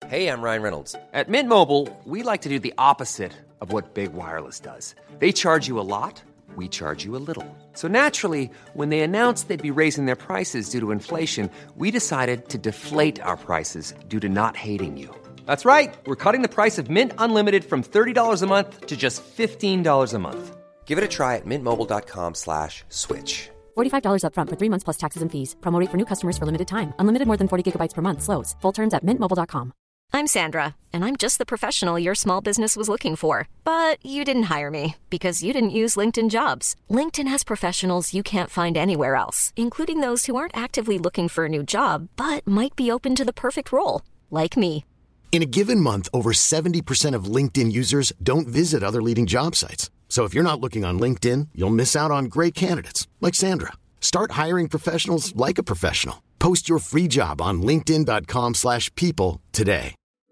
Hey, I'm Ryan Reynolds. At Mint Mobile, we like to do the opposite of what Big Wireless does. They charge you a lot, we charge you a little. So naturally, when they announced they'd be raising their prices due to inflation, we decided to deflate our prices due to not hating you. That's right. We're cutting the price of Mint Unlimited from $30 a month to just $15 a month. Give it a try at mintmobile.com/switch. $45 up front for 3 months plus taxes and fees. Promo rate for new customers for limited time. Unlimited more than 40 gigabytes per month. Slows full terms at mintmobile.com. I'm Sandra, and I'm just the professional your small business was looking for. But you didn't hire me because you didn't use LinkedIn Jobs. LinkedIn has professionals you can't find anywhere else, including those who aren't actively looking for a new job, but might be open to the perfect role, like me. In a given month, over 70% of LinkedIn users don't visit other leading job sites. So if you're not looking on LinkedIn, you'll miss out on great candidates like Sandra. Start hiring professionals like a professional. Post your free job on linkedin.com/people today.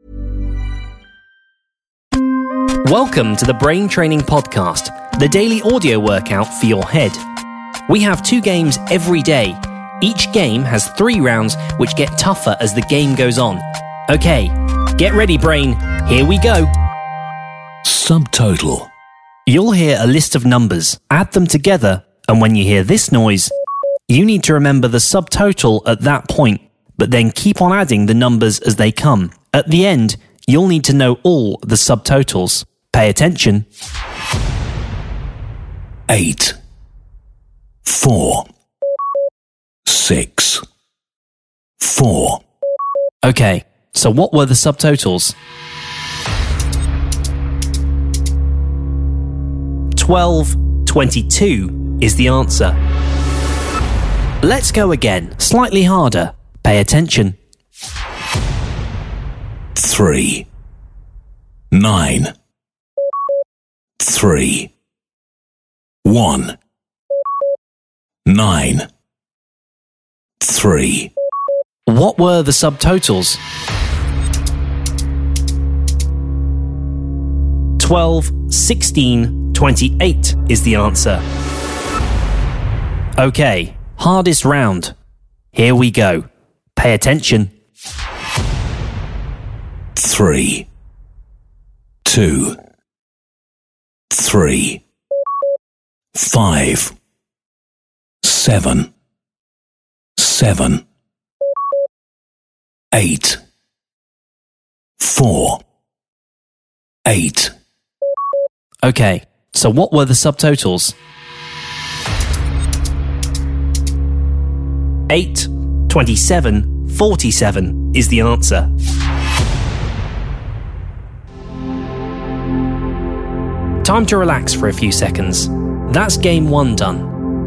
Welcome to the Brain Training Podcast, the daily audio workout for your head. We have 2 games every day. Each game has 3 rounds which get tougher as the game goes on. Okay, get ready, brain. Here we go. Subtotal. You'll hear a list of numbers, add them together, and when you hear this noise, you need to remember the subtotal at that point, but then keep on adding the numbers as they come. At the end, you'll need to know all the subtotals. Pay attention. 8, 4, 6, 4. Okay, so what were the subtotals? 1222 is the answer. Let's go again, slightly harder. Pay attention. 3, 9, 3, 1, 9, 3. What were the subtotals? 12, 16, 28 is the answer. Okay, hardest round. Here we go. Pay attention. 3, 2, 3, 5, 7, 7, 8, 4, 8. Okay, so what were the subtotals? 8, 27, 47 is the answer. Time to relax for a few seconds. That's game 1 done.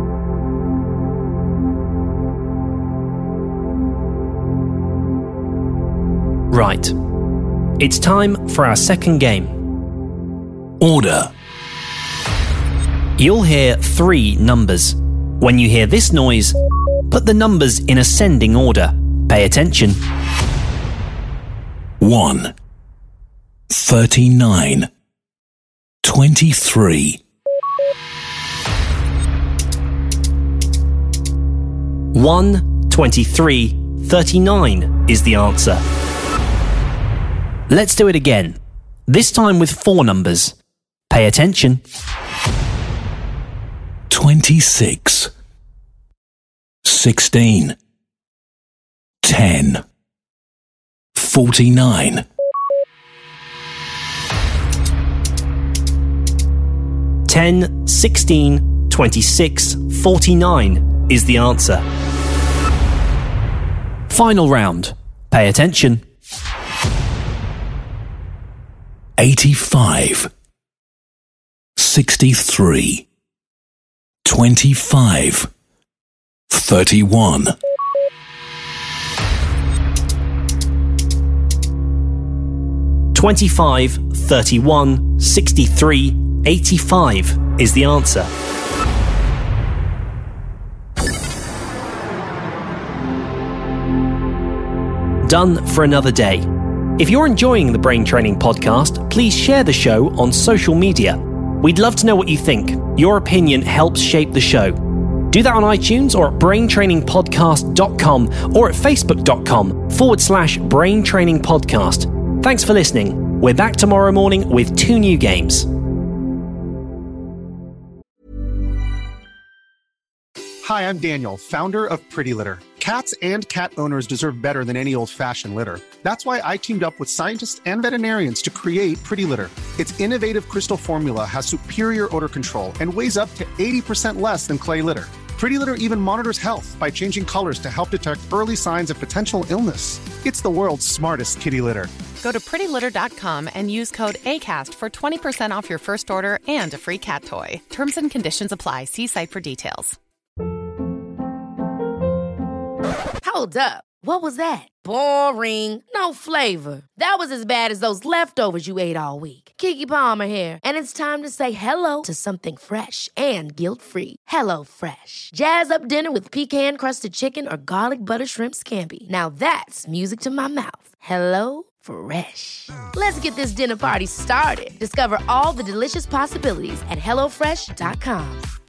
Right. It's time for our second game. Order. You'll hear 3 numbers. When you hear this noise, put the numbers in ascending order. Pay attention. 1, 39, 23. 1, 23, 39 is the answer. Let's do it again. This time with 4 numbers. Pay attention. 26, 16, 10, 49. 10, 16, 26, 49 is the answer. Final round. Pay attention. 85, 63, 25, 31. 25, 31, 63, 85 is the answer. Done for another day. If you're enjoying the Brain Training Podcast, please share the show on social media. We'd love to know what you think. Your opinion helps shape the show. Do that on iTunes or at braintrainingpodcast.com or at facebook.com/braintrainingpodcast. Thanks for listening. We're back tomorrow morning with 2 new games. Hi, I'm Daniel, founder of Pretty Litter. Cats and cat owners deserve better than any old-fashioned litter. That's why I teamed up with scientists and veterinarians to create Pretty Litter. Its innovative crystal formula has superior odor control and weighs up to 80% less than clay litter. Pretty Litter even monitors health by changing colors to help detect early signs of potential illness. It's the world's smartest kitty litter. Go to prettylitter.com and use code ACAST for 20% off your first order and a free cat toy. Terms and conditions apply. See site for details. Hold up. What was that? Boring. No flavor. That was as bad as those leftovers you ate all week. Keke Palmer here, and it's time to say hello to something fresh and guilt-free. Hello Fresh. Jazz up dinner with pecan-crusted chicken or garlic butter shrimp scampi. Now that's music to my mouth. Hello Fresh. Let's get this dinner party started. Discover all the delicious possibilities at HelloFresh.com.